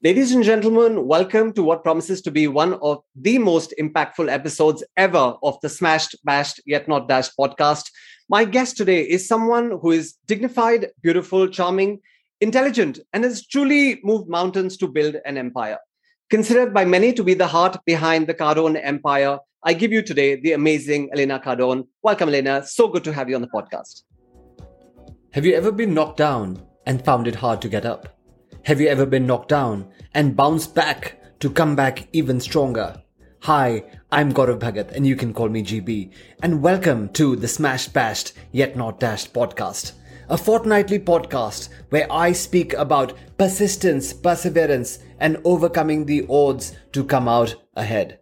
Ladies and gentlemen, welcome to what promises to be one of the most impactful episodes ever of the Smashed, Bashed, Yet Not Dashed podcast. My guest today is someone who is dignified, beautiful, charming, intelligent, and has truly moved mountains to build an empire. Considered by many to be the heart behind the Cardone empire, I give you today the amazing Elena Cardone. Welcome, Elena. So good to have you on the podcast. Have you ever been knocked down and found it hard to get up? Have you ever been knocked down and bounced back to come back even stronger? Hi, I'm Gaurav Bhagat and you can call me GB. And welcome to the Smashed, Bashed, Yet Not Dashed podcast. A fortnightly podcast where I speak about persistence, perseverance, and overcoming the odds to come out ahead.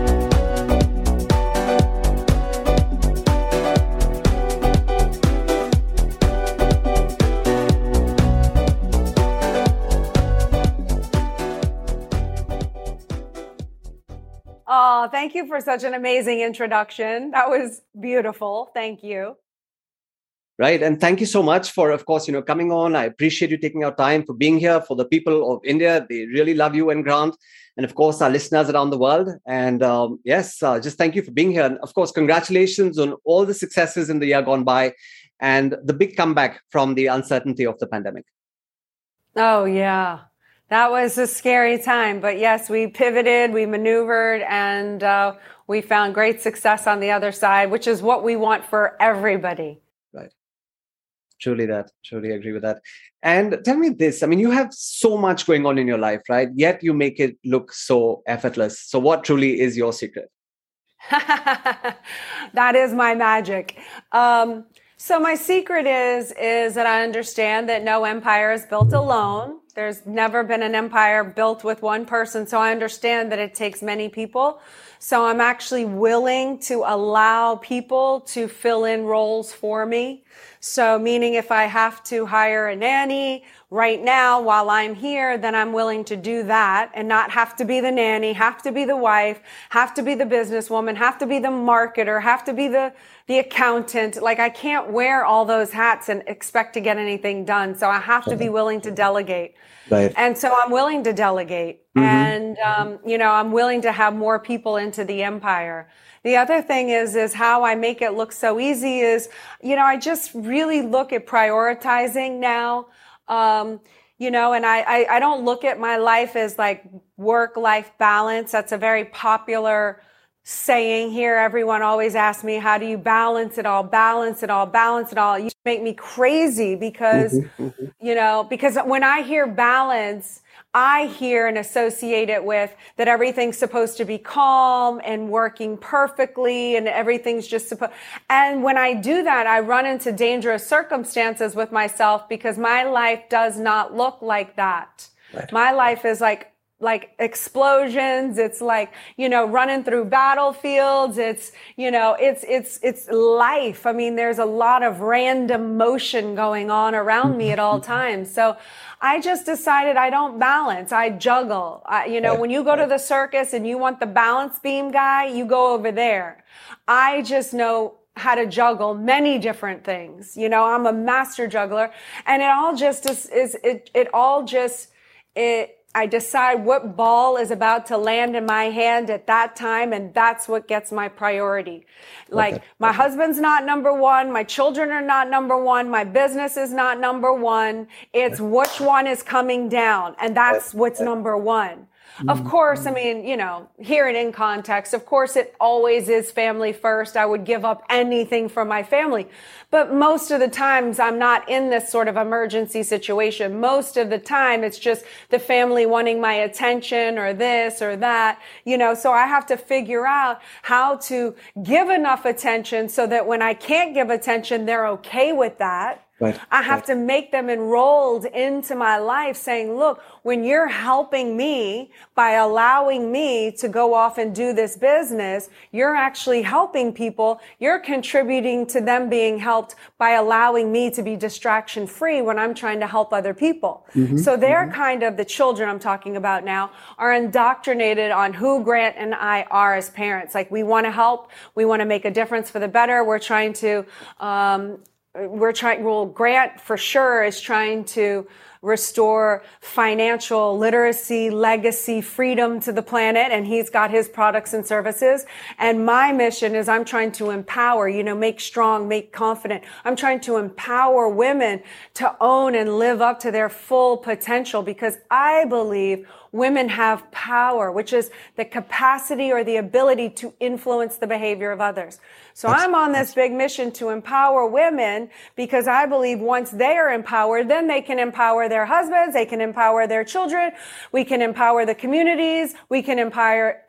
Oh, thank you for such an amazing introduction. That was beautiful. Thank you. Right. And thank you so much for, of course, coming on. I appreciate you taking our time for being here. For the people of India, they really love you and Grant. And of course, our listeners around the world. And just thank you for being here. And of course, congratulations on all the successes in the year gone by and the big comeback from the uncertainty of the pandemic. Oh, yeah. That was a scary time. But yes, we pivoted, we maneuvered, and we found great success on the other side, which is what we want for everybody. Right. Truly agree with that. And tell me this, you have so much going on in your life, right? Yet you make it look so effortless. So what truly is your secret? That is my magic. So my secret is that I understand that no empire is built alone. There's never been an empire built with one person. So I understand that it takes many people. So I'm actually willing to allow people to fill in roles for me. So meaning if I have to hire a nanny right now while I'm here, then I'm willing to do that and not have to be the nanny, have to be the wife, have to be the businesswoman, have to be the marketer, have to be the accountant. Like I can't wear all those hats and expect to get anything done. So I have to be willing to delegate. Right. And so I'm willing to delegate and, I'm willing to have more people into the empire. The other thing is how I make it look so easy is, I just really look at prioritizing now. And I don't look at my life as like work-life balance. That's a very popular saying here. Everyone always asks me, how do you balance it all, balance it all, balance it all? You make me crazy because, because when I hear balance, I hear and associate it with that everything's supposed to be calm and working perfectly and everything's just supposed. And when I do that, I run into dangerous circumstances with myself because my life does not look like that. Right. My life is like explosions. It's like, running through battlefields. It's, it's life. There's a lot of random motion going on around me at all times. So I just decided I don't balance. I juggle. When you go to the circus and you want the balance beam guy, you go over there. I just know how to juggle many different things. I'm a master juggler and it all just I decide what ball is about to land in my hand at that time, and that's what gets my priority. Like, my husband's not number one, my children are not number one, my business is not number one. It's which one is coming down, and that's what's number one. Of course, hear it in context. Of course, it always is family first. I would give up anything for my family. But most of the times I'm not in this sort of emergency situation. Most of the time it's just the family wanting my attention or this or that, so I have to figure out how to give enough attention so that when I can't give attention, they're okay with that. Right. I have to make them enrolled into my life saying, look, when you're helping me by allowing me to go off and do this business, you're actually helping people. You're contributing to them being helped by allowing me to be distraction free when I'm trying to help other people. So they're kind of the children I'm talking about now are indoctrinated on who Grant and I are as parents. Like we want to help. We want to make a difference for the better. We're trying to, Grant for sure is trying to restore financial literacy, legacy, freedom to the planet. And he's got his products and services. And my mission is I'm trying to empower, make strong, make confident. I'm trying to empower women to own and live up to their full potential, because I believe women have power, which is the capacity or the ability to influence the behavior of others. So I'm on this big mission to empower women, because I believe once they are empowered, then they can empower their husbands, they can empower their children, we can empower the communities, we can empower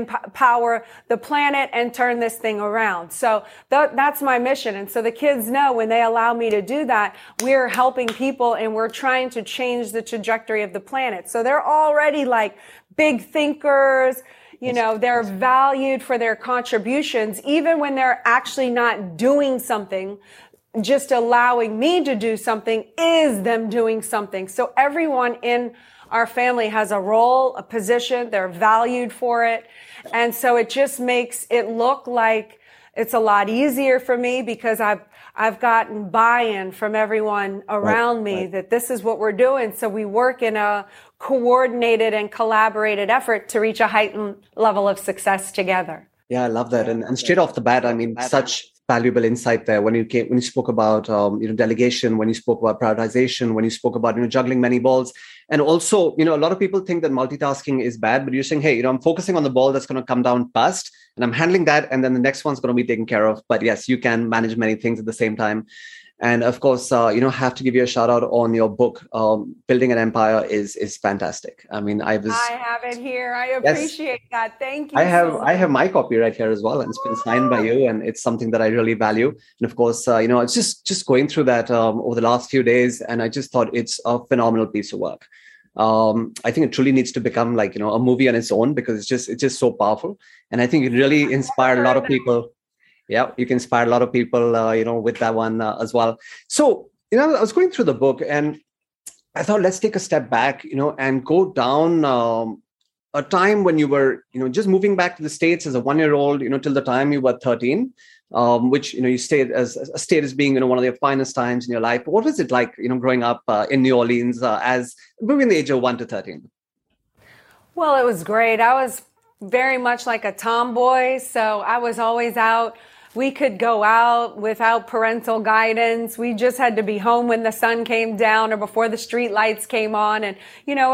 the planet and turn this thing around. So that's my mission. And so the kids know when they allow me to do that, we're helping people and we're trying to change the trajectory of the planet. So they're already like big thinkers. They're valued for their contributions, even when they're actually not doing something. Just allowing me to do something is them doing something. So everyone in our family has a role, a position. They're valued for it. And so it just makes it look like it's a lot easier for me, because I've gotten buy-in from everyone around me that this is what we're doing. So we work in a coordinated and collaborated effort to reach a heightened level of success together. Yeah, I love that. And straight off the bat, I mean, such valuable insight there when you spoke about delegation, when you spoke about prioritization, when you spoke about juggling many balls. And also, a lot of people think that multitasking is bad, but you're saying, hey, I'm focusing on the ball that's going to come down fast, and I'm handling that, and then the next one's going to be taken care of. But yes, you can manage many things at the same time. And of course, have to give you a shout out on your book. Building an Empire is fantastic. I mean, I have it here. I appreciate that. Thank you. I have my copy right here as well, and it's been signed by you, and it's something that I really value. And of course, it's just going through that over the last few days, and I just thought it's a phenomenal piece of work. I think it truly needs to become like a movie on its own, because it's just so powerful, and I think it really inspired a lot of people. Yeah, you can inspire a lot of people, with that one as well. So, I was going through the book and I thought, let's take a step back, and go down a time when you were, just moving back to the States as a 1-year-old, till the time you were 13, which, you stayed as a state as being, one of your finest times in your life. What was it like, growing up in New Orleans as between the age of 1 to 13? Well, it was great. I was very much like a tomboy. So I was always out. We could go out without parental guidance. We just had to be home when the sun came down or before the street lights came on. And,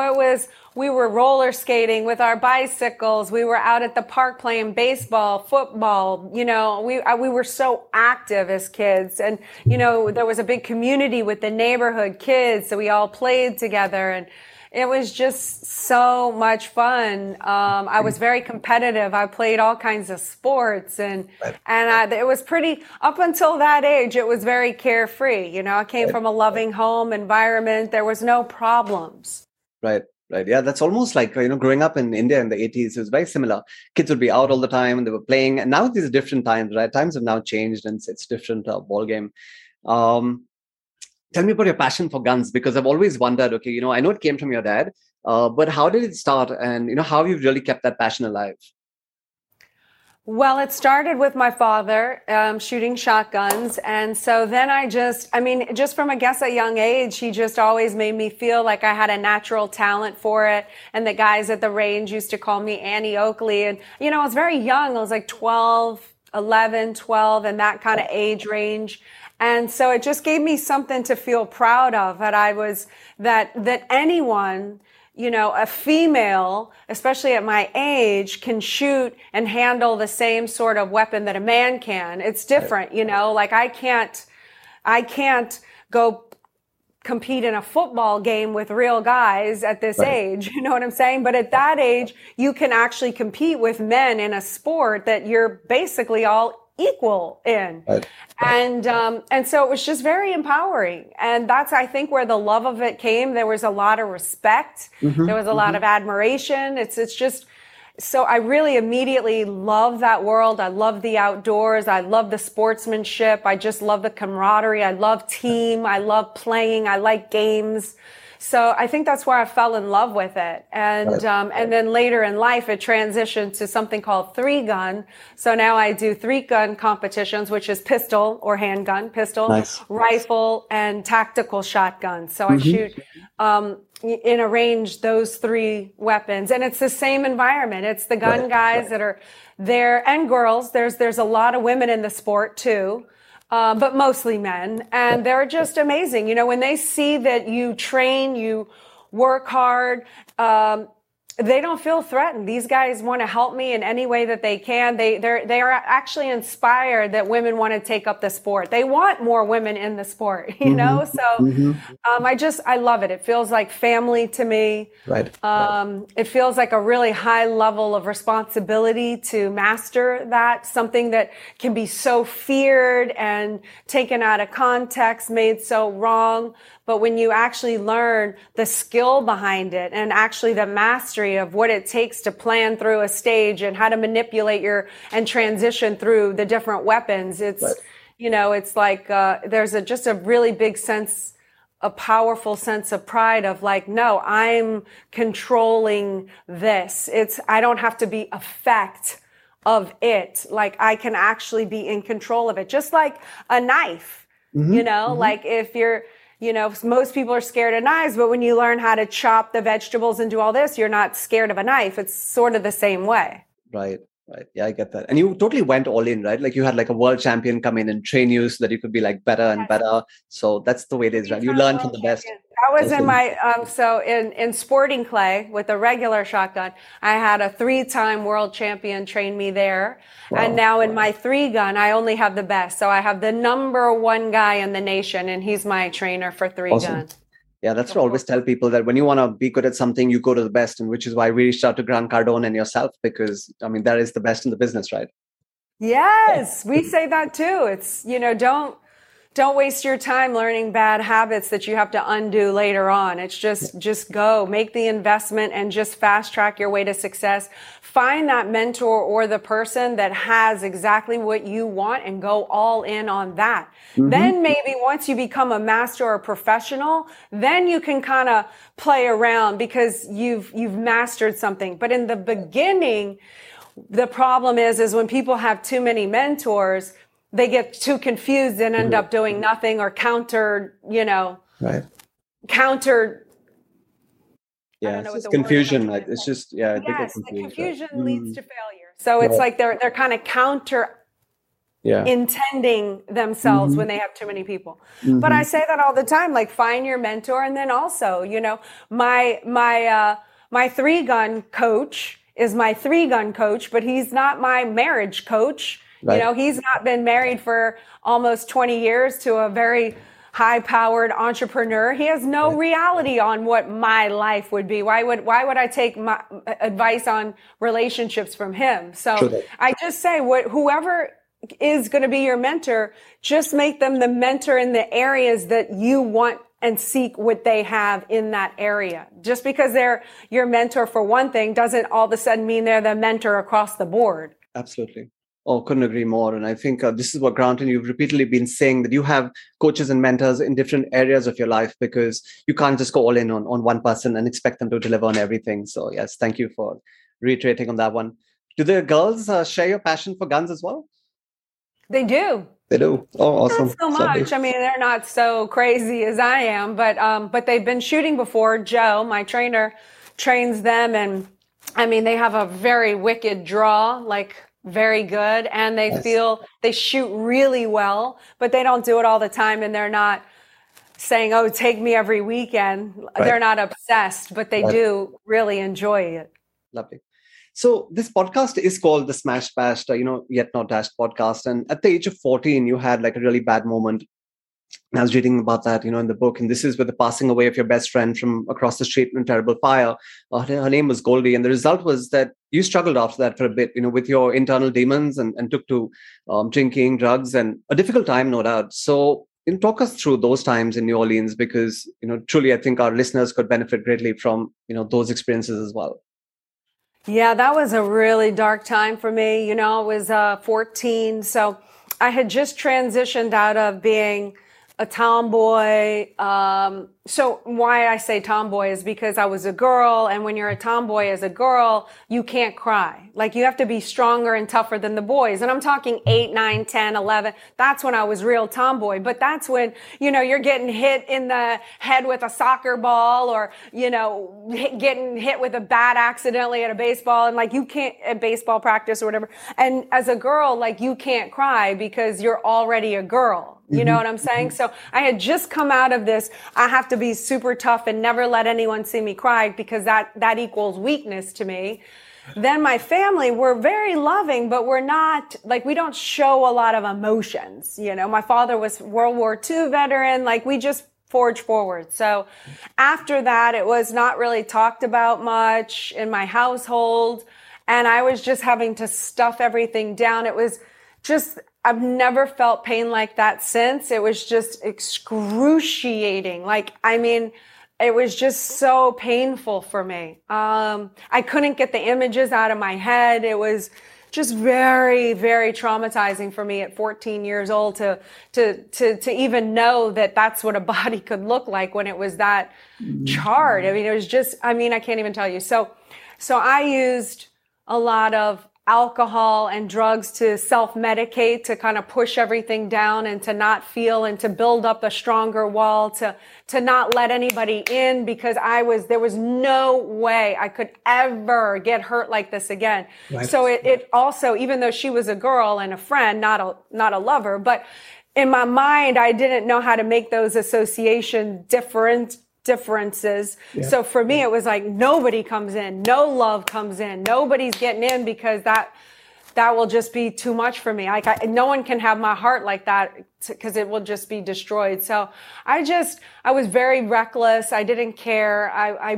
we were roller skating with our bicycles. We were out at the park playing baseball, football. We were so active as kids. And, there was a big community with the neighborhood kids. So we all played together, and it was just so much fun. I was very competitive. I played all kinds of sports, and it was pretty, up until that age, it was very carefree. I came from a loving home environment. There was no problems. Right. Yeah, that's almost like, growing up in India in the 80s, it was very similar. Kids would be out all the time and they were playing. And now these are different times, right? Times have now changed, and it's different ball game. Tell me about your passion for guns, because I've always wondered, okay, I know it came from your dad, but how did it start? And, how have you really kept that passion alive? Well, it started with my father shooting shotguns. And so then just from, a young age, he just always made me feel like I had a natural talent for it. And the guys at the range used to call me Annie Oakley. And, I was very young. I was like 11, 12, and that kind of age range. And so it just gave me something to feel proud of, that anyone, a female, especially at my age, can shoot and handle the same sort of weapon that a man can. It's different, like I can't go compete in a football game with real guys at this age. You know what I'm saying? But at that age, you can actually compete with men in a sport that you're basically all equal in. And so it was just very empowering. And that's, I think, where the love of it came. There was a lot of respect. There was a lot of admiration. It's just, so I really immediately love that world. I love the outdoors. I love the sportsmanship. I just love the camaraderie. I love team. I love playing. I like games. So I think that's where I fell in love with it. And then later in life, it transitioned to something called 3-gun. So now I do 3-gun competitions, which is pistol or handgun, pistol, Nice. rifle, and tactical shotgun. So I shoot in a range those 3 weapons, and it's the same environment. It's the gun guys that are there, and girls. There's a lot of women in the sport too. But mostly men. And they're just amazing. You know, when they see that you train, you work hard, they don't feel threatened. These guys want to help me in any way that they can. They are actually inspired that women want to take up the sport. They want more women in the sport, you know? So, I love it. It feels like family to me. Right. It feels like a really high level of responsibility to master that, something that can be so feared and taken out of context, made so wrong. But when you actually learn the skill behind it and actually the mastery of what it takes to plan through a stage and how to manipulate and transition through the different weapons, it's, it's like, there's just a really big sense, a powerful sense of pride of like, no, I'm controlling this. I don't have to be effect of it. Like I can actually be in control of it. Just like a knife, like if you're, most people are scared of knives, but when you learn how to chop the vegetables and do all this, you're not scared of a knife. It's sort of the same way. Right. Yeah, I get that. And you totally went all in, right? Like you had like a world champion come in and train you so that you could be like better and better. So that's the way it is, right? You learn from the best. I was in my, in sporting clay with a regular shotgun, I had a 3-time world champion train me there. Wow. And now in my 3-gun, I only have the best. So I have the number 1 guy in the nation, and he's my trainer for 3-gun. Awesome. Yeah, that's what I always tell people, that when you want to be good at something, you go to the best, and which is why we reached out to Grant Cardone and yourself, because, I mean, that is the best in the business, right? Yes, we say that too. It's, don't waste your time learning bad habits that you have to undo later on. It's just go, make the investment and just fast track your way to success. Find that mentor or the person that has exactly what you want and go all in on that. Then maybe once you become a master or a professional, then you can kind of play around because you've mastered something. But in the beginning, the problem is when people have too many mentors, they get too confused and end up doing nothing or counter. Yeah, it's just confusion. It's just, yes, the confusion leads to failure. So it's like they're kind of counter intending themselves when they have too many people. But I say that all the time, like find your mentor. And then also, my 3-gun coach is my 3-gun coach, but he's not my marriage coach. Right. He's not been married for almost 20 years to a very high-powered entrepreneur. He has no reality on what my life would be. Why would I take my advice on relationships from him? So I just say whoever is going to be your mentor, just make them the mentor in the areas that you want and seek what they have in that area. Just because they're your mentor for one thing doesn't all of a sudden mean they're the mentor across the board. Absolutely. Oh, couldn't agree more. And I think this is what, Grant, and you've repeatedly been saying, that you have coaches and mentors in different areas of your life, because you can't just go all in on one person and expect them to deliver on everything. So yes, thank you for reiterating on that one. Do the girls share your passion for guns as well? They do. They do. Oh, awesome. Not so much. I mean, they're not so crazy as I am, but they've been shooting before. Joe, my trainer, trains them, and I mean, they have a very wicked draw, like very good, and they shoot really well, but they don't do it all the time, and they're not saying, "Oh, take me every weekend." Right. They're not obsessed, but they do really enjoy it. Lovely. So this podcast is called the Smashed Bashed, Yet Not Dashed podcast. And at the age of 14, you had like a really bad moment. I was reading about that, in the book. And this is with the passing away of your best friend from across the street in a terrible fire. Her name was Goldie. And the result was that you struggled after that for a bit, with your internal demons and took to drinking, drugs, and a difficult time, no doubt. So talk us through those times in New Orleans, because, truly, I think our listeners could benefit greatly from, those experiences as well. Yeah, that was a really dark time for me. I was 14. So I had just transitioned out of being a tomboy. So why I say tomboy is because I was a girl, and when you're a tomboy as a girl, you can't cry. Like, you have to be stronger and tougher than the boys. And I'm talking 8, 9, 10, 11. That's when I was real tomboy. But that's when, you're getting hit in the head with a soccer ball, or, getting hit with a bat accidentally at a baseball, and like, you can't, at baseball practice or whatever. And as a girl, like, you can't cry because you're already a girl. You know what I'm saying? So I had just come out of this. I have to be super tough and never let anyone see me cry, because that equals weakness to me. Then my family, we're very loving, but we're not, like, we don't show a lot of emotions. My father was World War II veteran. Like, we just forge forward. So after that, it was not really talked about much in my household. And I was just having to stuff everything down. It was just, I've never felt pain like that since. It was just excruciating. It was just so painful for me. I couldn't get the images out of my head. It was just very, very traumatizing for me at 14 years old to even know that that's what a body could look like when it was that charred. It was just, I can't even tell you. So I used a lot of alcohol and drugs to self-medicate, to kind of push everything down and to not feel, and to build up a stronger wall, to not let anybody in, because there was no way I could ever get hurt like this again. Right. So it also, even though she was a girl and a friend, not a lover, but in my mind, I didn't know how to make those association differences. Yeah. So for me, it was like, nobody comes in, no love comes in, nobody's getting in, because that will just be too much for me. No one can have my heart like that, because it will just be destroyed. So I was very reckless. I didn't care. I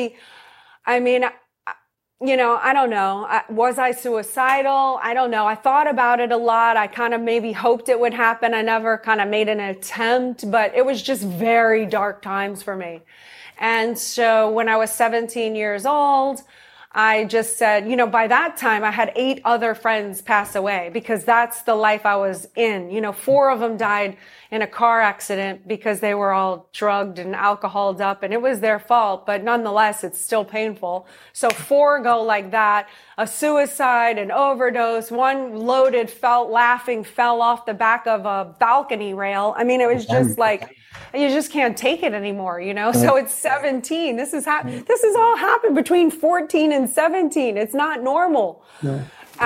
don't know. Was I suicidal? I don't know. I thought about it a lot. I kind of maybe hoped it would happen. I never kind of made an attempt, but it was just very dark times for me. And so when I was 17 years old, I just said, by that time I had 8 other friends pass away, because that's the life I was in. 4 of them died in a car accident because they were all drugged and alcoholed up, and it was their fault, but nonetheless, it's still painful. So 4 go like that, a suicide, an overdose, one loaded, fell off the back of a balcony rail. It was just like, you just can't take it anymore, So it's 17. This is all happened between 14 and 17. It's not normal. No.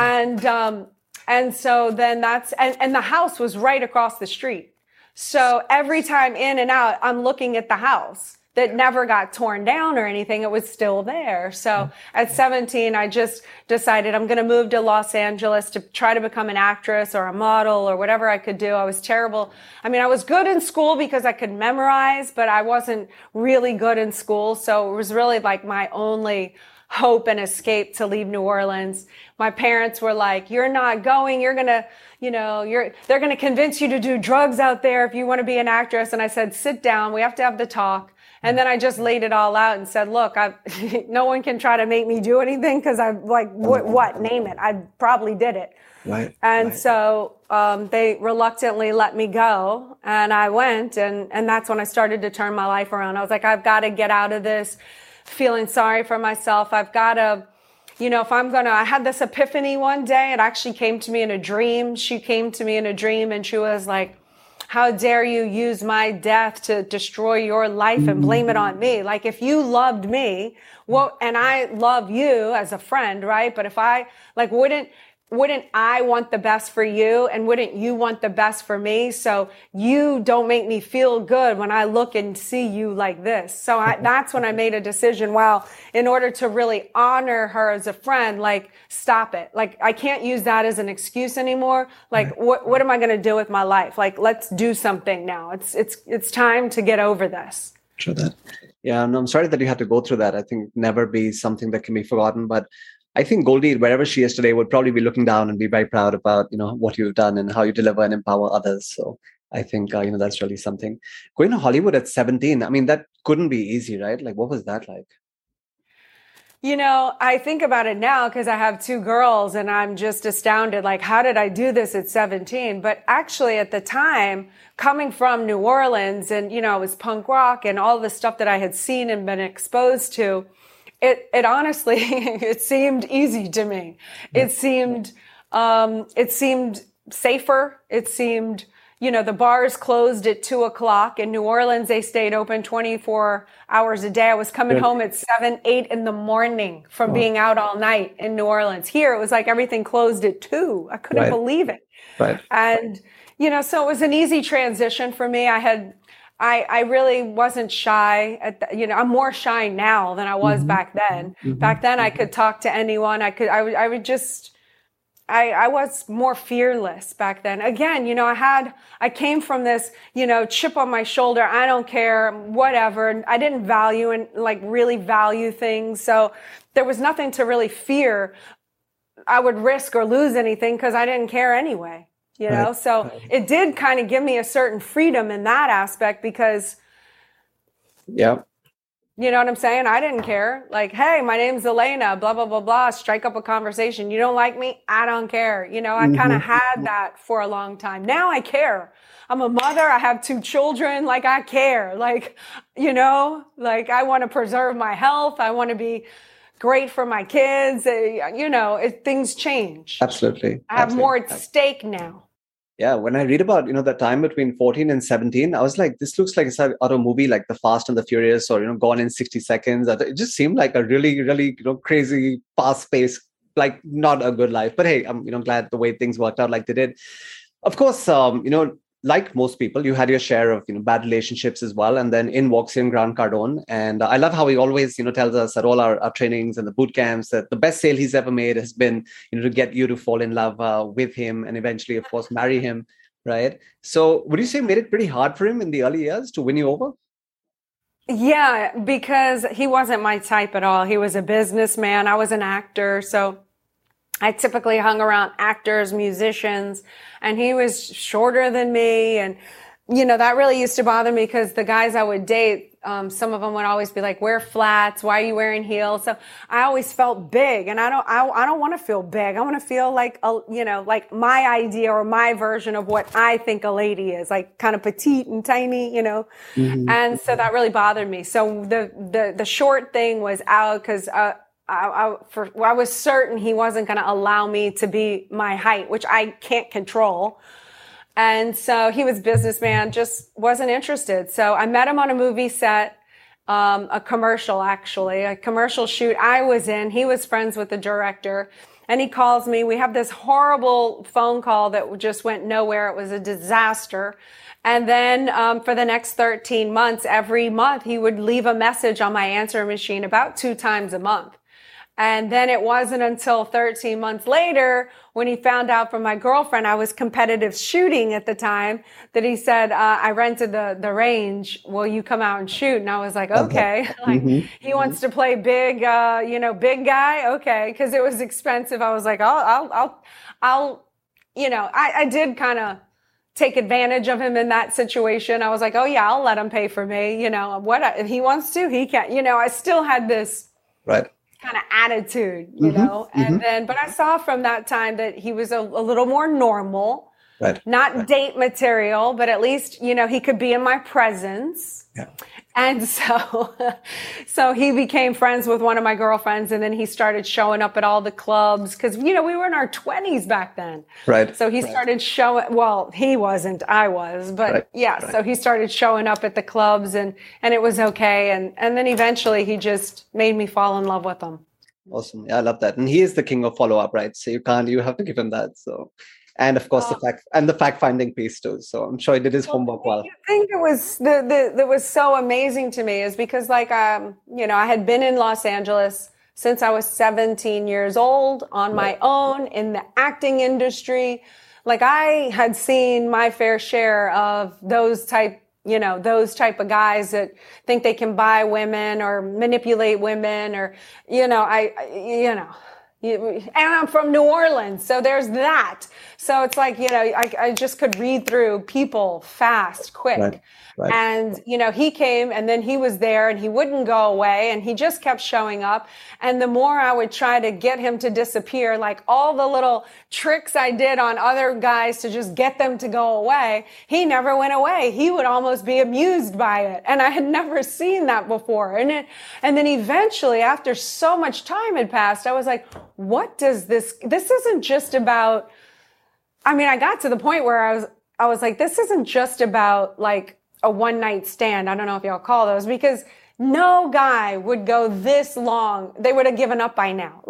And so then and the house was right across the street. So every time in and out, I'm looking at the house that never got torn down or anything. It was still there. So at 17, I just decided I'm going to move to Los Angeles to try to become an actress or a model or whatever I could do. I was terrible. I was good in school because I could memorize, but I wasn't really good in school. So it was really like my only hope and escape to leave New Orleans. My parents were like, you're not going, you're going to, they're going to convince you to do drugs out there if you want to be an actress. And I said, sit down, we have to have the talk. And then I just laid it all out and said, look, no one can try to make me do anything, because I'm like, what, name it. I probably did it. Right. And so they reluctantly let me go, and I went, and that's when I started to turn my life around. I was like, I've got to get out of this feeling sorry for myself. I've got to, I had this epiphany one day. It actually came to me in a dream. She came to me in a dream, and she was like, how dare you use my death to destroy your life and blame it on me? Like, if you loved me, and I love you as a friend, right? But if I, wouldn't I want the best for you, and wouldn't you want the best for me? So you don't make me feel good when I look and see you like this. So that's when I made a decision. Well, in order to really honor her as a friend, stop it. I can't use that as an excuse anymore. What am I going to do with my life? Let's do something now. It's time to get over this. Sure that. Yeah, and I'm sorry that you had to go through that. I think never be something that can be forgotten, but I think Goldie, wherever she is today, would probably be looking down and be very proud about, what you've done and how you deliver and empower others. So I think, that's really something. Going to Hollywood at 17, that couldn't be easy, right? What was that like? I think about it now because I have two girls and I'm just astounded. Like, how did I do this at 17? But actually at the time, coming from New Orleans and, it was punk rock and all the stuff that I had seen and been exposed to, it honestly, it seemed easy to me. It seemed safer. It seemed, the bars closed at 2:00 in New Orleans. They stayed open 24 hours a day. I was coming home at 7, 8 in the morning from being out all night in New Orleans. Here, it was like everything closed at 2. I couldn't believe it. Right. And, so it was an easy transition for me. I really wasn't shy I'm more shy now than I was back then. Back then I could talk to anyone. I was more fearless back then. Again, I came from this, chip on my shoulder. I don't care, whatever. I didn't value and really value things. So there was nothing to really fear I would risk or lose anything because I didn't care anyway, So it did kind of give me a certain freedom in that aspect because, you know what I'm saying? I didn't care. Like, hey, my name's Elena, blah, blah, blah, blah. Strike up a conversation. You don't like me? I don't care. I kind of had that for a long time. Now I care. I'm a mother. I have 2 children. Like, I care. Like, I want to preserve my health. I want to be great for my kids. Things change. Absolutely. I have more at stake now. Yeah, when I read about, the time between 14 and 17, I was like, this looks like it's out of a movie like The Fast and the Furious or, Gone in 60 Seconds. It just seemed like a really, really, crazy, fast-paced, like not a good life. But hey, I'm, glad the way things worked out like they did. Of course, like most people, you had your share of, bad relationships as well. And then in walks in Grant Cardone. And I love how he always, tells us at all our trainings and the boot camps that the best sale he's ever made has been, to get you to fall in love with him and eventually, of course, marry him. Right. So would you say made it pretty hard for him in the early years to win you over? Yeah, because he wasn't my type at all. He was a businessman. I was an actor. So I typically hung around actors, musicians, and he was shorter than me. And, that really used to bother me because the guys I would date, some of them would always be like, wear flats. Why are you wearing heels? So I always felt big and I don't want to feel big. I want to feel like, like my idea or my version of what I think a lady is, like kind of petite and tiny, And so that really bothered me. So the short thing was out because, I was certain he wasn't going to allow me to be my height, which I can't control. And so he was businessman, just wasn't interested. So I met him on a movie set, a commercial shoot I was in. He was friends with the director and he calls me. We have this horrible phone call that just went nowhere. It was a disaster. And then for the next 13 months, every month, he would leave a message on my answering machine about 2 times a month. And then it wasn't until 13 months later when he found out from my girlfriend, I was competitive shooting at the time, that he said, I rented the range. Will you come out and shoot? And I was like, okay. He wants to play big, big guy. Okay. Cause it was expensive. I was like, I did kind of take advantage of him in that situation. I was like, oh yeah, I'll let him pay for me. If he wants to, he can, I still had this. Right. Kind of attitude, and then, but I saw from that time that he was a little more normal, not date material, but at least, he could be in my presence. Yeah. And so he became friends with one of my girlfriends and then he started showing up at all the clubs because, we were in our 20s back then. Right. So he started showing, well, he wasn't, I was, but so he started showing up at the clubs and it was okay. And then eventually he just made me fall in love with him. Awesome. Yeah, I love that. And he is the king of follow-up, right? So you have to give him that. So. And of course, the fact-finding piece too. So I'm sure he did his homework well. I think it was that was so amazing to me is because I had been in Los Angeles since I was 17 years old on my own in the acting industry. Like I had seen my fair share of those type of guys that think they can buy women or manipulate women or, And I'm from New Orleans, so there's that. So it's like, I just could read through people fast, quick. Right. Right. And, he came and then he was there and he wouldn't go away and he just kept showing up. And the more I would try to get him to disappear, like all the little tricks I did on other guys to just get them to go away, he never went away. He would almost be amused by it. And I had never seen that before. And then eventually, after so much time had passed, I was like, what does this isn't just about, I got to the point where I was like, this isn't just about like a one night stand. I don't know if y'all call those, because no guy would go this long. They would have given up by now.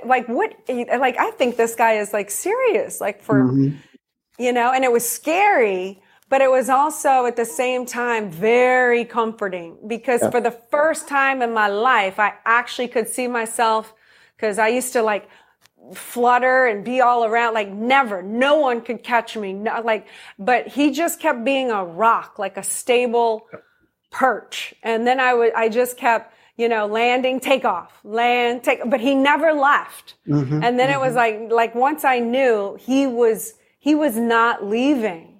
I think this guy is like serious, like for, and it was scary, but it was also at the same time very comforting, because for the first time in my life, I actually could see myself, because I used to like flutter and be all around, like never, no one could catch me. But he just kept being a rock, like a stable perch. And then I just kept, landing, take off, land, take, but he never left. And then it was like once I knew he was not leaving,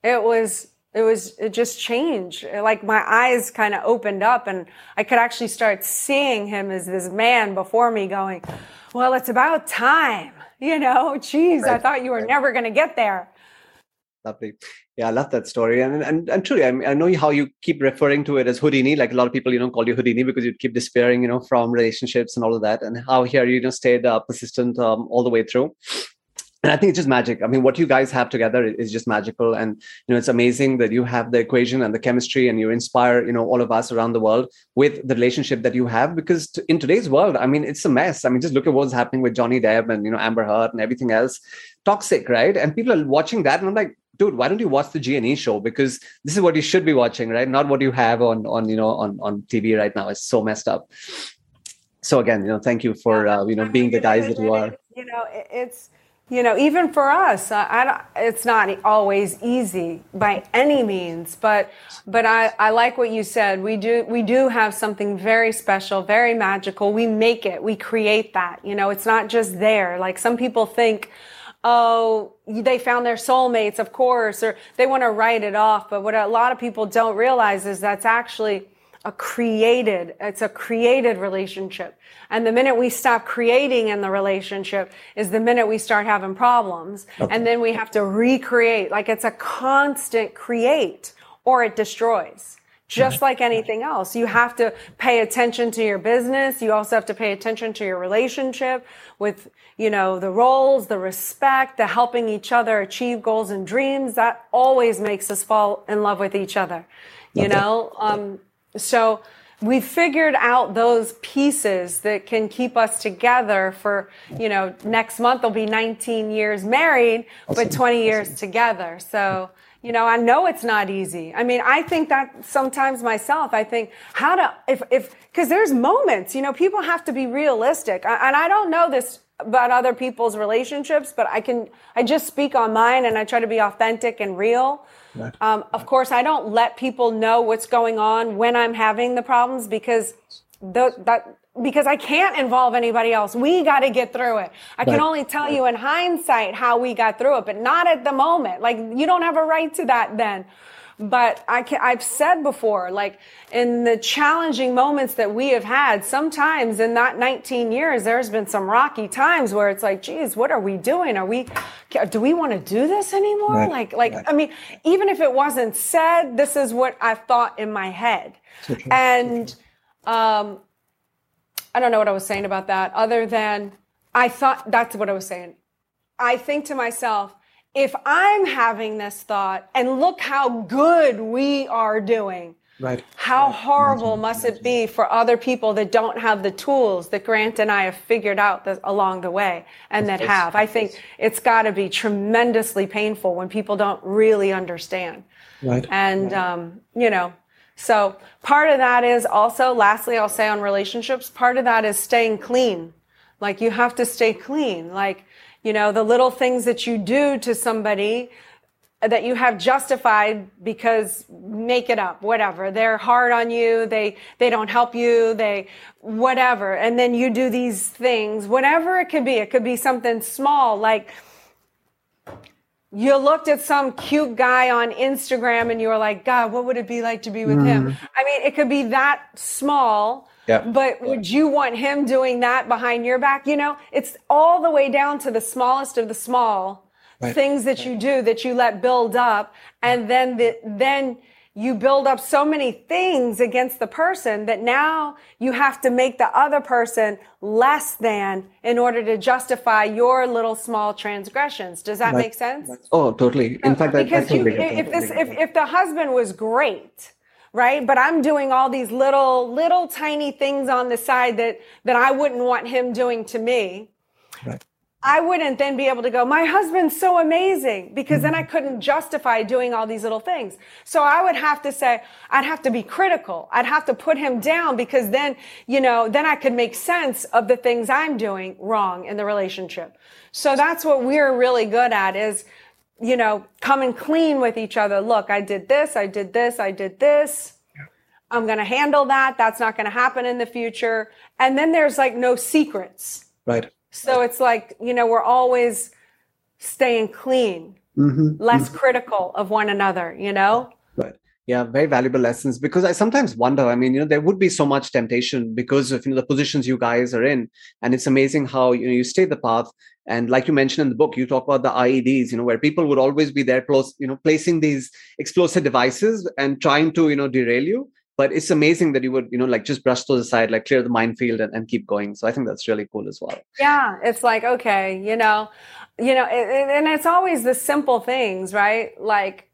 it just changed. Like my eyes kind of opened up and I could actually start seeing him as this man before me going, well, it's about time, geez, right. I thought you were never going to get there. Lovely. Yeah, I love that story. And truly, I know how you keep referring to it as Houdini. Like a lot of people, call you Houdini because you keep despairing, from relationships and all of that. And how here you stayed persistent all the way through. And I think it's just magic. What you guys have together is just magical. And, it's amazing that you have the equation and the chemistry and you inspire, all of us around the world with the relationship that you have. Because in today's world, it's a mess. Just look at what's happening with Johnny Depp and, Amber Heard and everything else. Toxic, right? And people are watching that. And I'm like, dude, why don't you watch the G&E show? Because this is what you should be watching, right? Not what you have on TV right now. It's so messed up. So again, thank you for, being the guys that you are. It's, even for us, it's not always easy by any means, but I like what you said. We do have something very special, very magical. We make it, we create that, it's not just there. Like some people think, oh, they found their soulmates, of course, or they want to write it off. But what a lot of people don't realize is that's actually it's a created relationship. And the minute we stop creating in the relationship is the minute we start having problems. Okay. And then we have to recreate. Like it's a constant create or it destroys. Just like anything else. You have to pay attention to your business. You also have to pay attention to your relationship with, the roles, the respect, the helping each other achieve goals and dreams. That always makes us fall in love with each other, So we figured out those pieces that can keep us together for, next month will be 19 years married, but 20 years together. So, I know it's not easy. I think that sometimes myself, I think because there's moments, people have to be realistic. And I don't know this about other people's relationships, but I just speak on mine and I try to be authentic and real. Right. Of course, I don't let people know what's going on when I'm having the problems because I can't involve anybody else. We got to get through it. I can only tell you in hindsight how we got through it, but not at the moment. Like you don't have a right to that then. But I've said before, like in the challenging moments that we have had, sometimes in that 19 years, there's been some rocky times where it's like, geez, what are we doing? Do we want to do this anymore? Right. Even if it wasn't said, this is what I thought in my head. And, I don't know what I was saying about that other than I thought that's what I was saying. I think to myself, if I'm having this thought and look how good we are doing, right? How horrible must it be for other people that don't have the tools that Grant and I have figured out along the way and that have. I think it's got to be tremendously painful when people don't really understand. Right. And, so part of that is also, lastly, I'll say on relationships, part of that is staying clean. Like you have to stay clean. Like, the little things that you do to somebody, that you have justified because make it up, whatever. They're hard on you. They don't help you. They, whatever. And then you do these things, whatever it could be. It could be something small, like you looked at some cute guy on Instagram and you were like, God, what would it be like to be with him? I mean, it could be that small. Yeah. But would you want him doing that behind your back? You know, it's all the way down to the smallest of the small things that you do that you let build up. And then you build up so many things against the person that now you have to make the other person less than in order to justify your little small transgressions. Does that make sense? Oh, totally. In fact, because if the husband was great, right? But I'm doing all these little tiny things on the side that I wouldn't want him doing to me. Right. I wouldn't then be able to go, my husband's so amazing, because then I couldn't justify doing all these little things. So I would have to say, I'd have to be critical. I'd have to put him down, because then, then I could make sense of the things I'm doing wrong in the relationship. So that's what we're really good at is, coming clean with each other. Look, I did this, I did this, I did this. I'm going to handle that. That's not going to happen in the future. And then there's like no secrets. Right. So it's like, we're always staying clean, less critical of one another, Right. Yeah, very valuable lessons, because I sometimes wonder, there would be so much temptation because of, the positions you guys are in. And it's amazing how, you stay the path. And like you mentioned in the book, you talk about the IEDs, where people would always be there, placing these explosive devices and trying to, derail you. But it's amazing that you would, just brush those aside, like clear the minefield and keep going. So I think that's really cool as well. Yeah, it's like, okay, and it's always the simple things, right? Like,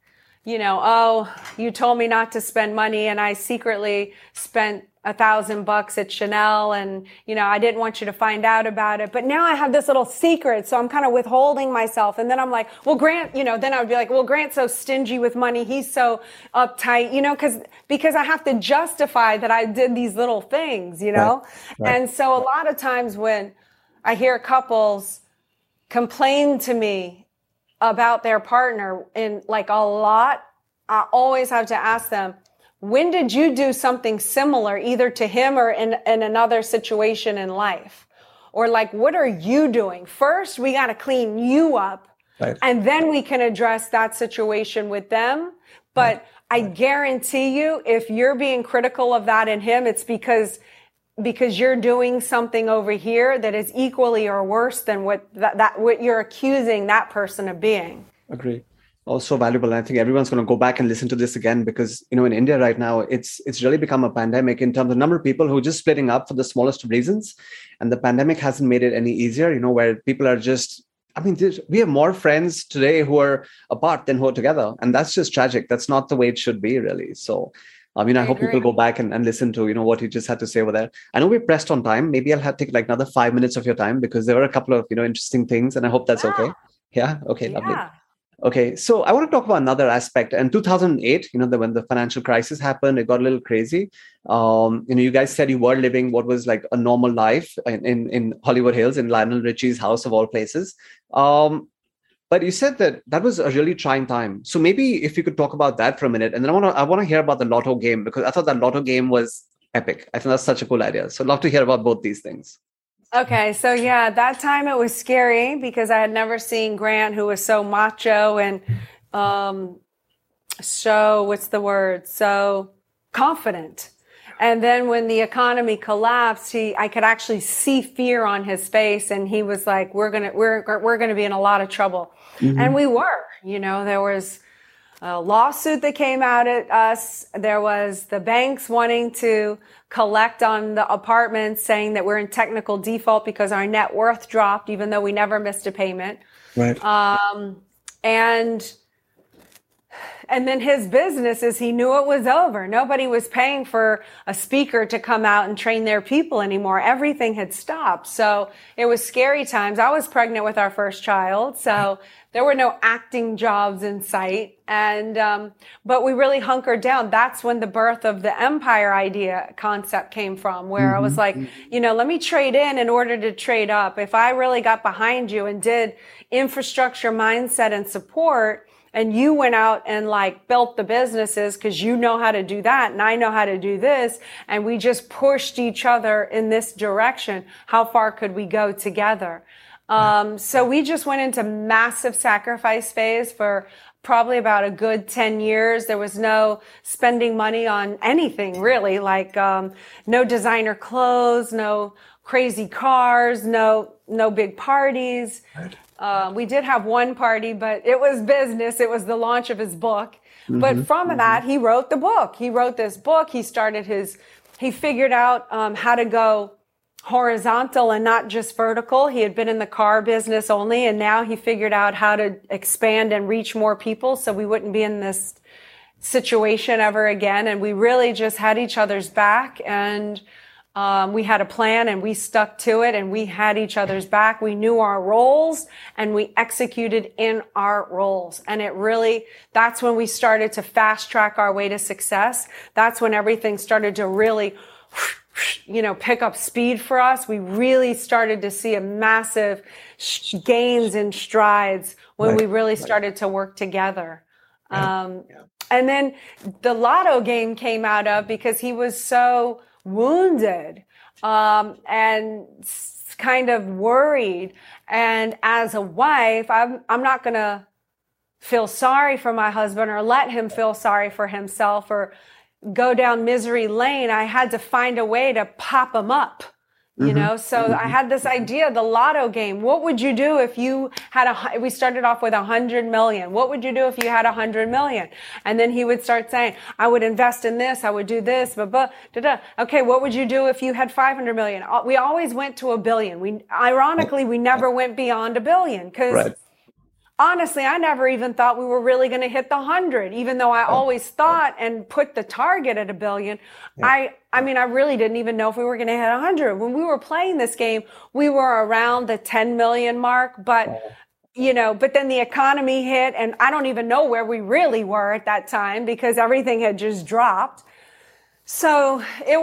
oh, you told me not to spend money and I secretly spent $1,000 at Chanel and, I didn't want you to find out about it. But now I have this little secret. So I'm kind of withholding myself. And then I'm like, well, Grant, then I would be like, well, Grant's so stingy with money. He's so uptight, because I have to justify that I did these little things, Right. And so a lot of times when I hear couples complain to me about their partner in like a lot, I always have to ask them, when did you do something similar either to him or in another situation in life? Or like, what are you doing? First, we got to clean you up. Right. And then we can address that situation with them. But I guarantee you, if you're being critical of that in him, it's because you're doing something over here that is equally or worse than what you're accusing that person of being. Agree. Also valuable. And I think everyone's going to go back and listen to this again, because, in India right now, it's really become a pandemic in terms of the number of people who are just splitting up for the smallest of reasons. And the pandemic hasn't made it any easier, where people are just, we have more friends today who are apart than who are together. And that's just tragic. That's not the way it should be, really. So, I hope people go back and listen to, what you just had to say over there. I know we're pressed on time. Maybe I'll have to take like another 5 minutes of your time, because there were a couple of, interesting things, and I hope that's okay. Yeah. Okay. Yeah. Lovely. Okay. So I want to talk about another aspect. In 2008, when the financial crisis happened, it got a little crazy. You guys said you were living what was like a normal life in Hollywood Hills, in Lionel Richie's house of all places. But you said that was a really trying time. So maybe if you could talk about that for a minute. And then I want to hear about the lotto game, because I thought that lotto game was epic. I think that's such a cool idea. So I'd love to hear about both these things. Okay. So yeah, that time it was scary because I had never seen Grant, who was so macho and so confident. And then when the economy collapsed, I could actually see fear on his face, and he was like, we're going to be in a lot of trouble. Mm-hmm. And we were, there was a lawsuit that came out at us. There was the banks wanting to collect on the apartments, saying that we're in technical default because our net worth dropped, even though we never missed a payment. Right. And then his business is he knew it was over. Nobody was paying for a speaker to come out and train their people anymore. Everything had stopped. So it was scary times. I was pregnant with our first child. So there were no acting jobs in sight. And, but we really hunkered down. That's when the birth of the empire idea concept came from, where I was like, let me trade in order to trade up. If I really got behind you and did infrastructure, mindset, and support, and you went out and like built the businesses because you know how to do that and I know how to do this, and we just pushed each other in this direction. How far could we go together? So we just went into massive sacrifice phase for probably about a good 10 years. There was no spending money on anything really, like no designer clothes, no crazy cars, no big parties. Right. We did have one party, but it was business. It was the launch of his book. But from that, he wrote the book. He wrote this book. He figured out how to go horizontal and not just vertical. He had been in the car business only, and now he figured out how to expand and reach more people so we wouldn't be in this situation ever again. And we really just had each other's back, and we had a plan and we stuck to it, and we had each other's back. We knew our roles and we executed in our roles. And that's when we started to fast track our way to success. That's when everything started to really pick up speed for us. We really started to see a massive gains and strides when we really started to work together. And then the lotto game came out of because he was so wounded and kind of worried. And as a wife, I'm not going to feel sorry for my husband or let him feel sorry for himself or go down misery lane. I had to find a way to pop him up, So I had this idea, the lotto game. What would you do if you we started off with 100 million. What would you do if you had 100 million? And then he would start saying, I would invest in this. I would do this. Okay. What would you do if you had 500 million? We always went to 1 billion. We never went beyond 1 billion because honestly, I never even thought we were really going to hit the 100, even though I always thought and put the target at 1 billion. I really didn't even know if we were going to hit 100. When we were playing this game, we were around the 10 million mark, but then the economy hit, and I don't even know where we really were at that time because everything had just dropped. So it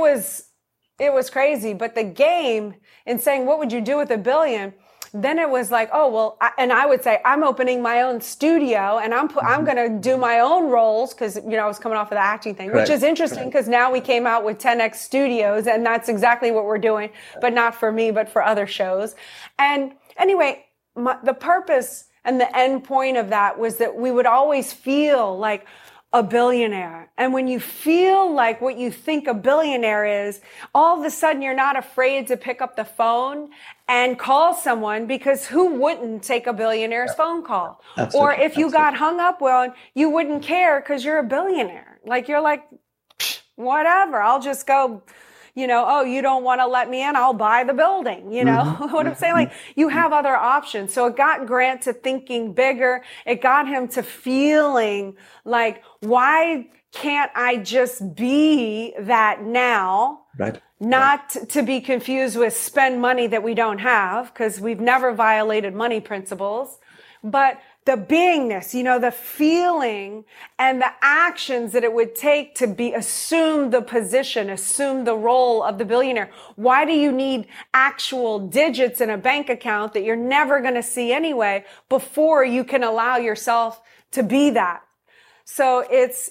was crazy. But the game, in saying, what would you do with 1 billion? Then it was like, and I would say, I'm opening my own studio and I'm going to do my own roles because, I was coming off of the acting thing, which is interesting because now we came out with 10X Studios and that's exactly what we're doing, but not for me, but for other shows. And anyway, the purpose and the end point of that was that we would always feel like a billionaire. And when you feel like what you think a billionaire is, all of a sudden you're not afraid to pick up the phone and call someone, because who wouldn't take a billionaire's phone call? Or if you got hung up on, you wouldn't care because you're a billionaire. Like you're like, whatever, I'll just go, you don't want to let me in, I'll buy the building, what I'm saying? Like you have other options. So it got Grant to thinking bigger. It got him to feeling like, why can't I just be that now? Right. Not to be confused with spend money that we don't have, because we've never violated money principles, but the beingness, the feeling and the actions that it would take to assume the position, assume the role of the billionaire. Why do you need actual digits in a bank account that you're never going to see anyway before you can allow yourself to be that? So it's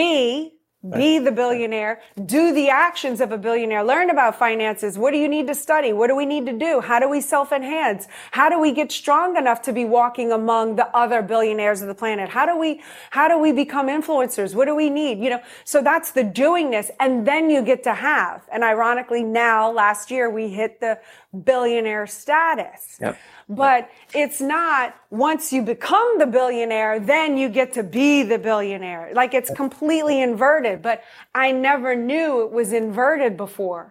be the billionaire, do the actions of a billionaire, learn about finances. What do you need to study? What do we need to do? How do we self-enhance? How do we get strong enough to be walking among the other billionaires of the planet? How do we become influencers? What do we need? So that's the doingness. And then you get to have, and ironically now, last year, we hit the billionaire status. Yep. But it's not once you become the billionaire, then you get to be the billionaire. Like it's completely inverted, but I never knew it was inverted before.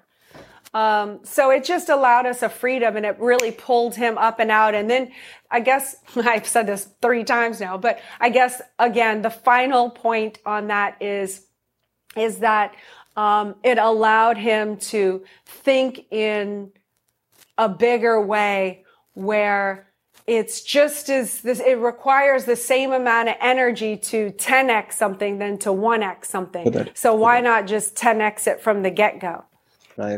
So it just allowed us a freedom, and it really pulled him up and out. And then I guess I've said this 3 times now, but I guess again, the final point on that is that, it allowed him to think in a bigger way, where it's just it requires the same amount of energy to 10x something than to 1x something. So why not just 10x it from the get-go? Right.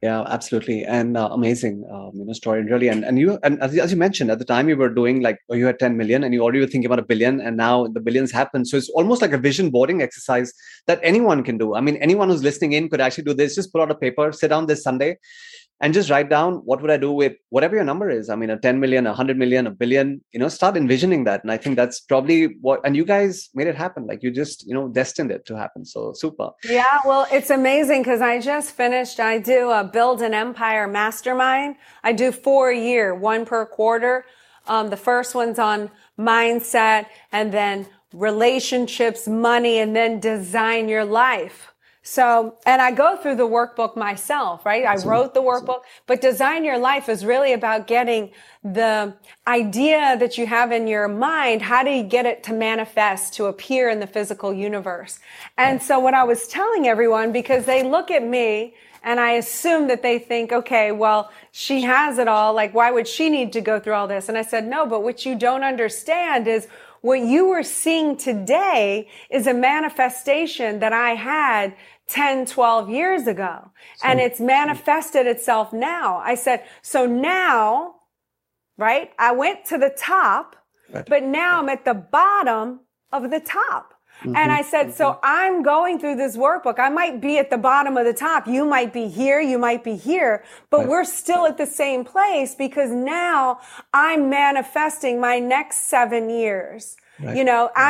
Yeah, absolutely, and amazing, story, really. And you, and as you mentioned, at the time you were doing like, you had 10 million, and you already were thinking about a billion, and now the billions happen. So it's almost like a vision boarding exercise that anyone can do. I mean, anyone who's listening in could actually do this. Just pull out a paper, sit down this Sunday, and just write down, what would I do with whatever your number is. I mean, a 10 million, 100 million, a billion, start envisioning that. And I think that's probably what, and you guys made it happen. Like, you just, destined it to happen. So super. Yeah, well, it's amazing because I just finished, I do a Build an Empire Mastermind. I do 4 a year, one per quarter. The first one's on mindset, and then relationships, money, and then design your life. So, and I go through the workbook myself, right? I wrote the workbook, but Design Your Life is really about getting the idea that you have in your mind. How do you get it to manifest, to appear in the physical universe? And so what I was telling everyone, because they look at me and I assume that they think, okay, well, she has it all. Like, why would she need to go through all this? And I said, no, but what you don't understand is what you were seeing today is a manifestation that I had 10, 12 years ago. And it's manifested itself now. I said, so now, right, I went to the top, but now I'm at the bottom of the top. Mm-hmm. And I said, so I'm going through this workbook. I might be at the bottom of the top. You might be here. You might be here, but we're still at the same place because now I'm manifesting my next 7 years. Right.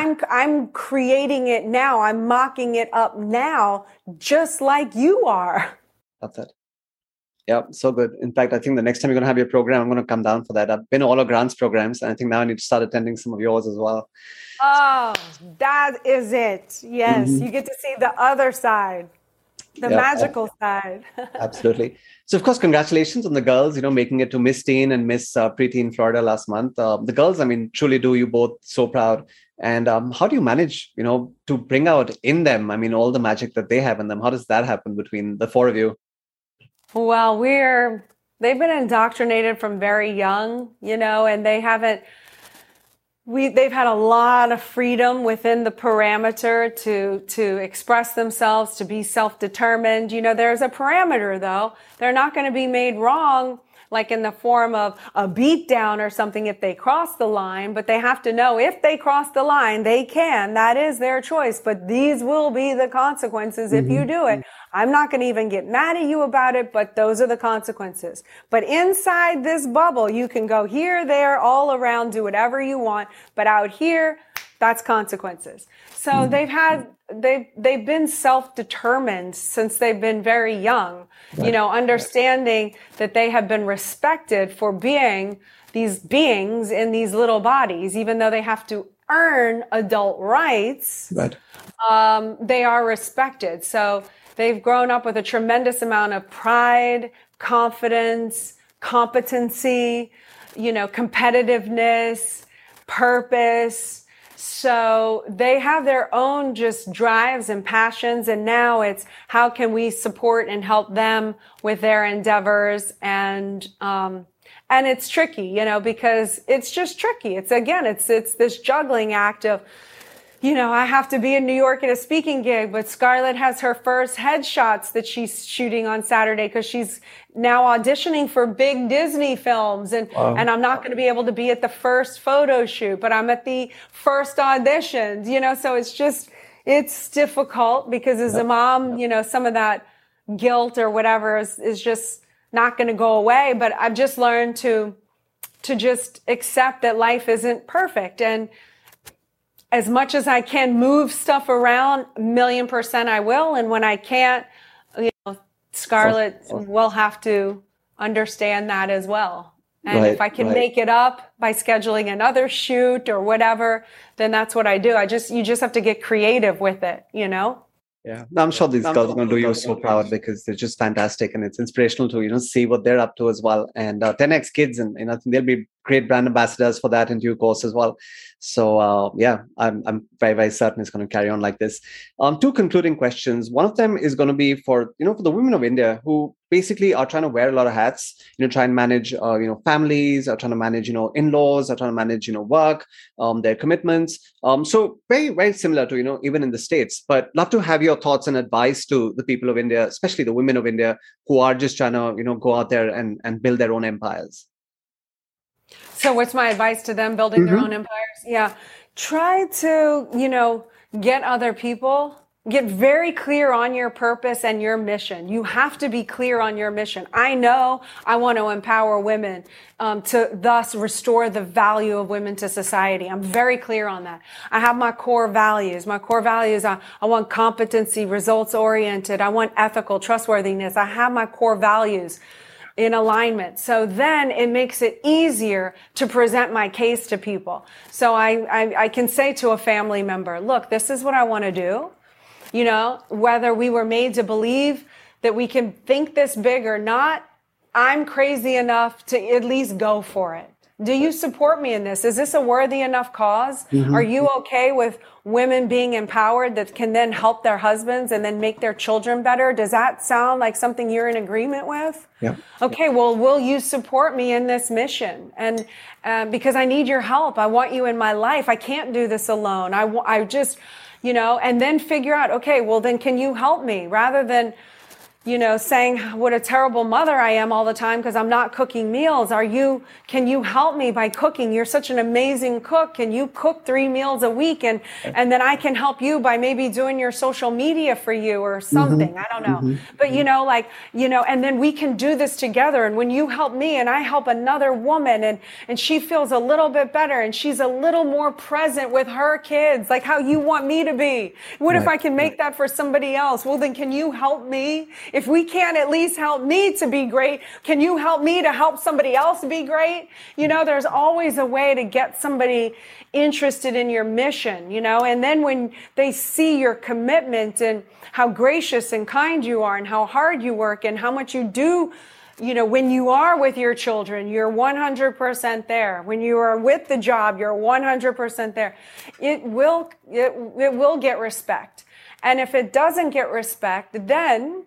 I'm creating it now. I'm mocking it up now, just like you are. That's it. Yeah, so good. In fact, I think the next time you're going to have your program, I'm going to come down for that. I've been to all of Grant's programs, and I think now I need to start attending some of yours as well. Oh, that is it. Yes, you get to see the other side, the magical side. Absolutely. So, of course, congratulations on the girls, making it to Miss Teen and Miss Preteen Florida last month. The girls, I mean, truly do you both so proud. And how do you manage, to bring out in them, I mean, all the magic that they have in them? How does that happen between the four of you? Well, they've been indoctrinated from very young, and they've had a lot of freedom within the parameter to express themselves, to be self-determined. There's a parameter though. They're not going to be made wrong, like in the form of a beat down or something if they cross the line, but they have to know if they cross the line, they can. That is their choice, but these will be the consequences if you do it. I'm not going to even get mad at you about it, but those are the consequences. But inside this bubble, you can go here, there, all around, do whatever you want. But out here, that's consequences. So they've been self-determined since they've been very young, understanding that they have been respected for being these beings in these little bodies, even though they have to earn adult rights. Right. They are respected. So they've grown up with a tremendous amount of pride, confidence, competency, competitiveness, purpose. So they have their own just drives and passions. And now it's how can we support and help them with their endeavors? And it's tricky, because it's just tricky. It's this juggling act of, I have to be in New York at a speaking gig, but Scarlett has her first headshots that she's shooting on Saturday because she's now auditioning for big Disney films. And I'm not going to be able to be at the first photo shoot, but I'm at the first auditions, so it's difficult because as a mom, some of that guilt or whatever is just not going to go away. But I've just learned to just accept that life isn't perfect. And as much as I can move stuff around, 1,000,000% I will. And when I can't, Scarlett will have to understand that as well. And if I can make it up by scheduling another shoot or whatever, then that's what I do. You just have to get creative with it, Yeah, no, I'm sure these girls are going to do you so proud because they're just fantastic, and it's inspirational to see what they're up to as well. And 10x Kids, and I think they'll be great brand ambassadors for that in due course as well. So yeah, I'm very, very certain it's going to carry on like this. Two concluding questions. One of them is going to be for for the women of India who basically are trying to wear a lot of hats, try and manage families, are trying to manage in-laws, are trying to manage work, their commitments. So very, very similar to even in the States. But love to have your thoughts and advice to the people of India, especially the women of India who are just trying to go out there and build their own empires. So what's my advice to them building their own empires? Yeah. Try to, get other people, get very clear on your purpose and your mission. You have to be clear on your mission. I know I want to empower women to thus restore the value of women to society. I'm very clear on that. I have my core values. My core values, I want competency, results oriented. I want ethical, trustworthiness. I have my core values in alignment. So then it makes it easier to present my case to people. So I can say to a family member, look, this is what I want to do. Whether we were made to believe that we can think this big or not, I'm crazy enough to at least go for it. Do you support me in this? Is this a worthy enough cause? Are you okay with women being empowered that can then help their husbands and then make their children better? Does that sound like something you're in agreement with? Yeah. Okay, well, will you support me in this mission? And because I need your help. I want you in my life. I can't do this alone. I just, and then figure out, okay, well, then can you help me? Rather than saying what a terrible mother I am all the time because I'm not cooking meals. Can you help me by cooking? You're such an amazing cook. Can you cook 3 meals a week? And then I can help you by maybe doing your social media for you or something. I don't know. But and then we can do this together. And when you help me and I help another woman and she feels a little bit better and she's a little more present with her kids, like how you want me to be. What if I can make that for somebody else? Well, then can you help me? If we can't at least help me to be great, can you help me to help somebody else be great? There's always a way to get somebody interested in your mission, and then when they see your commitment and how gracious and kind you are and how hard you work and how much you do, when you are with your children, you're 100% there. When you are with the job, you're 100% there. It will get respect. And if it doesn't get respect, then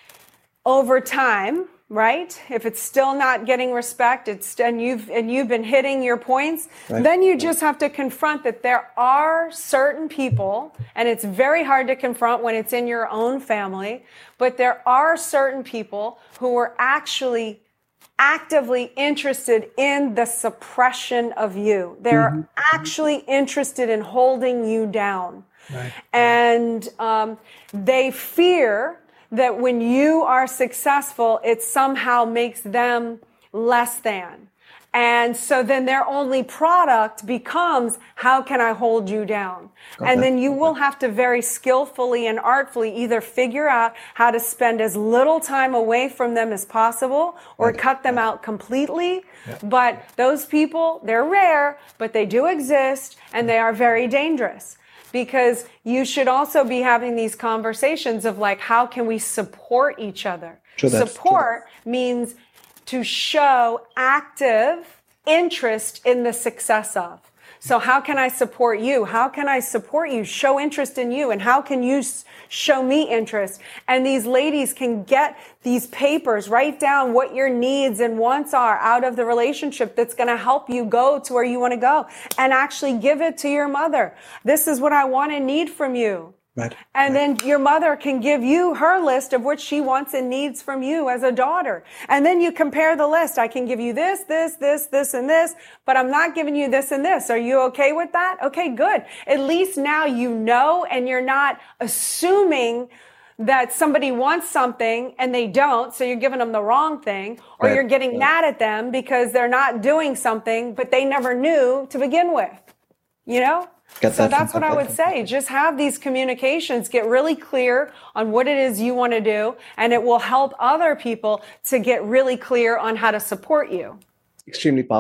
over time, right? If it's still not getting respect, and you've been hitting your points, then you just have to confront that there are certain people, and it's very hard to confront when it's in your own family, but there are certain people who are actually actively interested in the suppression of you. They're actually interested in holding you down. Right. And they fear that when you are successful, it somehow makes them less than. And so then their only product becomes, how can I hold you down? And then you will have to very skillfully and artfully either figure out how to spend as little time away from them as possible or cut them out completely. But those people, they're rare, but they do exist and they are very dangerous. Because you should also be having these conversations of like, how can we support each other? Support means to show active interest in the success of. So how can I support you? How can I support you? Show interest in you. And how can you show me interest? And these ladies can get these papers, write down what your needs and wants are out of the relationship that's going to help you go to where you want to go and actually give it to your mother. This is what I want and need from you. Right. And then your mother can give you her list of what she wants and needs from you as a daughter. And then you compare the list. I can give you this, this, this, this, and this, but I'm not giving you this and this. Are you okay with that? Okay, good. At least now you know, and you're not assuming that somebody wants something and they don't, so you're giving them the wrong thing, or you're getting mad at them because they're not doing something, but they never knew to begin with, So that's what I would say. Just have these communications, get really clear on what it is you want to do, and it will help other people to get really clear on how to support you. Extremely powerful.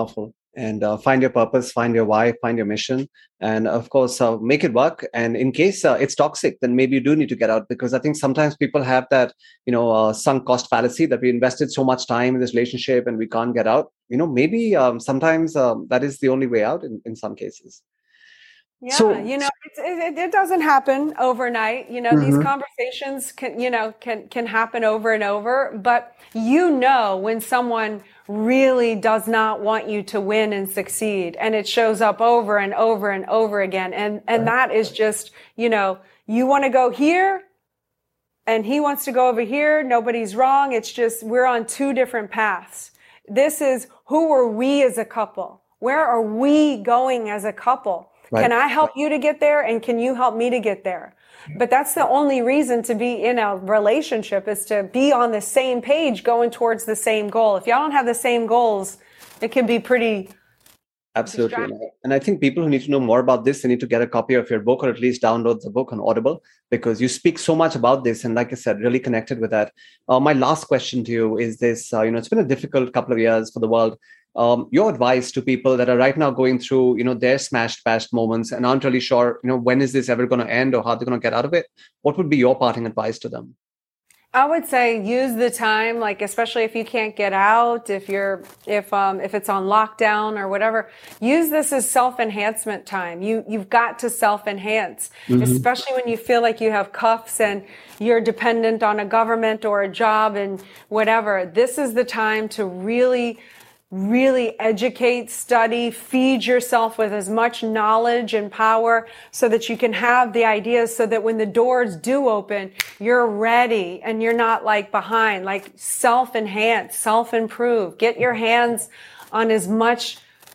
and find your purpose, find your why, find your mission, and of course, make it work. And in case it's toxic, then maybe you do need to get out, because I think sometimes people have that, sunk cost fallacy, that we invested so much time in this relationship and we can't get out. Maybe sometimes that is the only way out in some cases. Yeah, So, it doesn't happen overnight. These Mhm. conversations can happen over and over, but when someone really does not want you to win and succeed, and it shows up over and over and over again. And that is just, you want to go here and he wants to go over here. Nobody's wrong. It's just, we're on two different paths. This is, who are we as a couple? Where are we going as a couple? Right. Can I help you to get there? And can you help me to get there? But that's the only reason to be in a relationship, is to be on the same page, going towards the same goal. If y'all don't have the same goals, it can be pretty Absolutely. distracting. And I think people who need to know more about this, they need to get a copy of your book, or at least download the book on Audible, because you speak so much about this. And like I said, really connected with that. My last question to you is this, it's been a difficult couple of years for the world. Your advice to people that are right now going through, their smashed past moments and aren't really sure, when is this ever going to end or how they're going to get out of it? What would be your parting advice to them? I would say use the time, like, especially if you can't get out, if it's on lockdown or whatever, use this as self-enhancement time. You've got to self-enhance, especially when you feel like you have cuffs and you're dependent on a government or a job and whatever. This is the time to really educate, study, feed yourself with as much knowledge and power so that you can have the ideas, so that when the doors do open, you're ready and you're not like behind. Like, self-enhance, self-improve, get your hands on as much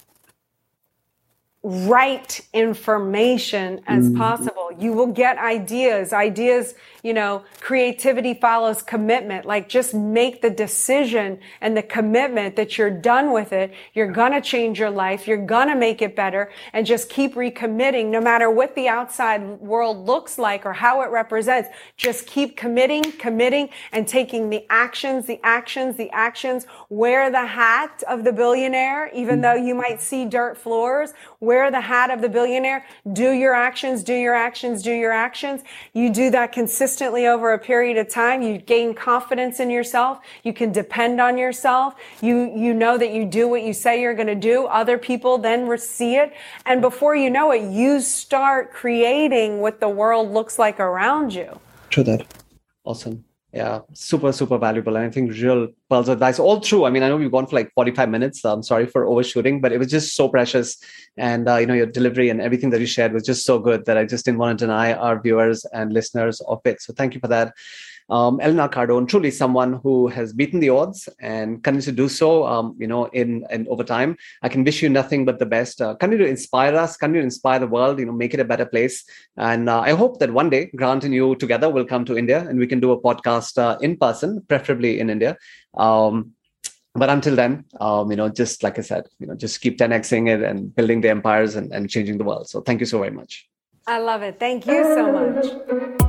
right information as possible. You will get ideas, creativity follows commitment. Like, just make the decision and the commitment that you're done with it. You're going to change your life. You're going to make it better, and just keep recommitting no matter what the outside world looks like or how it represents. Just keep committing and taking the actions. Wear the hat of the billionaire, even though you might see dirt floors. Wear the hat of the billionaire. Do your actions. You do that consistently over a period of time. You gain confidence in yourself. You can depend on yourself. You know that you do what you say you're going to do. Other people then see it. And before you know it, you start creating what the world looks like around you. True that. Awesome. Yeah, super, super valuable. And I think real pearls of advice all through. I mean, I know we've gone for like 45 minutes. I'm sorry for overshooting, but it was just so precious. And, your delivery and everything that you shared was just so good that I just didn't want to deny our viewers and listeners of it. So thank you for that. Elena Cardone, truly someone who has beaten the odds and continues to do so, in over time. I can wish you nothing but the best. Continue to inspire us, continue to inspire the world, make it a better place. And I hope that one day Grant and you together will come to India and we can do a podcast in person, preferably in India. But until then, just like I said, just keep 10xing it and building the empires and changing the world. So thank you so very much. I love it. Thank you so much.